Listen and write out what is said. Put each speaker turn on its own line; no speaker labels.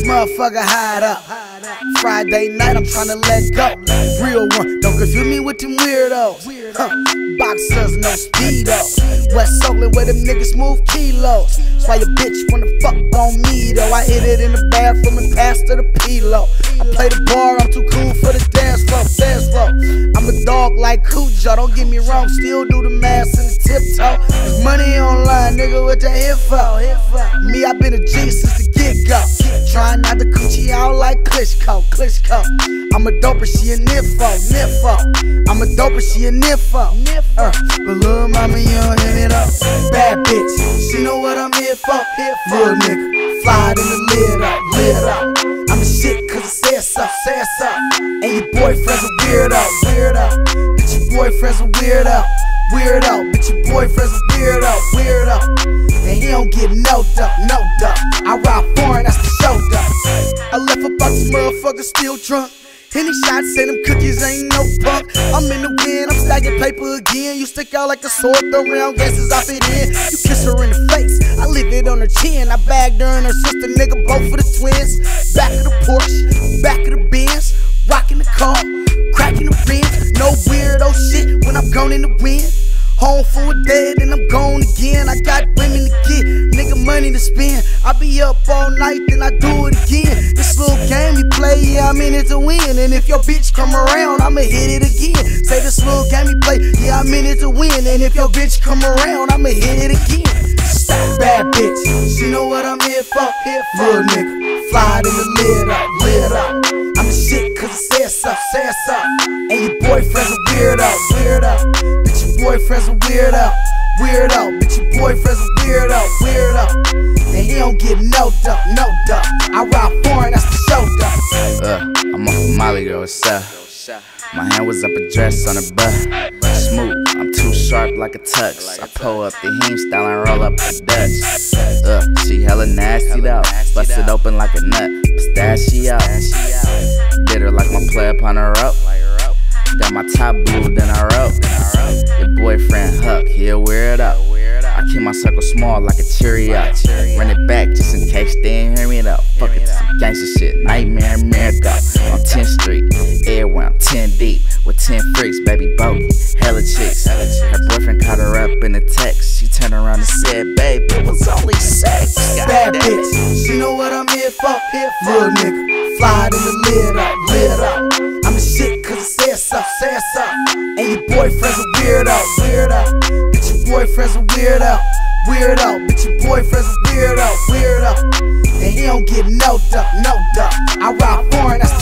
motherfucker hide up. Friday night, I'm tryna let go. Real one, don't confuse me with them weirdos. Boxers, no speedo. West Oakland where them niggas move kilos. That's why your bitch wanna fuck on me though. I hit it in the bathroom and passed her the pillow. I play the bar, I'm too cool for the dance floor. I'm a dog like Cujo, don't get me wrong, still do the math and the tiptoe. There's money online, nigga, what you here for? Me, I been a G since the get-go. Trying not to coochie out like Klitschko. I'm a doper, she a nympho. I'm a doper, she a nympho. But little mama, you don't hit it up. Bad bitch, she know what I'm here for. Real nigga, fly in the lid up. I'm a shit cause I said so. And your boyfriend's a weirdo. Bitch, your boyfriend's a weirdo. Bitch, your boyfriend's a weirdo. And he don't get no duck. I ride foreign, that's the show duck. I left about this motherfucker still drunk. Henny shots and them cookies ain't no punk. I'm in the wind, I'm stacking paper again. You stick out like a sword, throw round guesses, I fit in. You kiss her in the face, I leave it on her chin. I bagged her and her sister, nigga, both for the twins. Back of the Porsche, back of the Benz. Rocking the car, cracking the rims. No weirdo shit when I'm gone in the wind. Home for a day, then I'm gone again. I got women to get, nigga, money to spend. I be up all night, then I do it again. This little game we play, yeah, I'm in it to win. And if your bitch come around, I'ma hit it again. Say this little game we play, yeah, I'm in it to win. And if your bitch come around, I'ma hit it again. Stop, bad bitch, she know what I'm here for. Real nigga, fly in the lid up. I'm a shit cause I said so. And your boyfriend's a weirdo. Bitch, your boyfriend's a weirdo. Bitch, your boyfriend's a weirdo. And he don't get no duck. I ride foreign, that's the show duck.
I'm off of Molly, girl, what's up? My hand was up a dress on her butt. Smooth, I'm too sharp like a tux. I pull up the heme style and roll up the Dutch. She hella nasty though. Bust it open like a nut. Pistachio. Did her like my play upon her rope. Got my top blue, then I wrote. Your boyfriend Huck, he a weirdo. I keep my circle small like a Cheerio. Run it back just in case they ain't hear me though. Fuck it to some gangsta shit, nightmare miracle. On 10th Street, everywhere I'm 10 deep. With 10 freaks, baby bogey, hella chicks. Her boyfriend caught her up in a text. She turned around and said, babe, it was only sex.
Bad bitch, she know what I'm here for. Real nigga, fly in the lid up. I'm a shit cause I said so. And your boyfriend's a weirdo. Bitch, your boyfriend's a weirdo. Bitch, your boyfriend's a weirdo. And he don't get no duck. I ride foreign, that's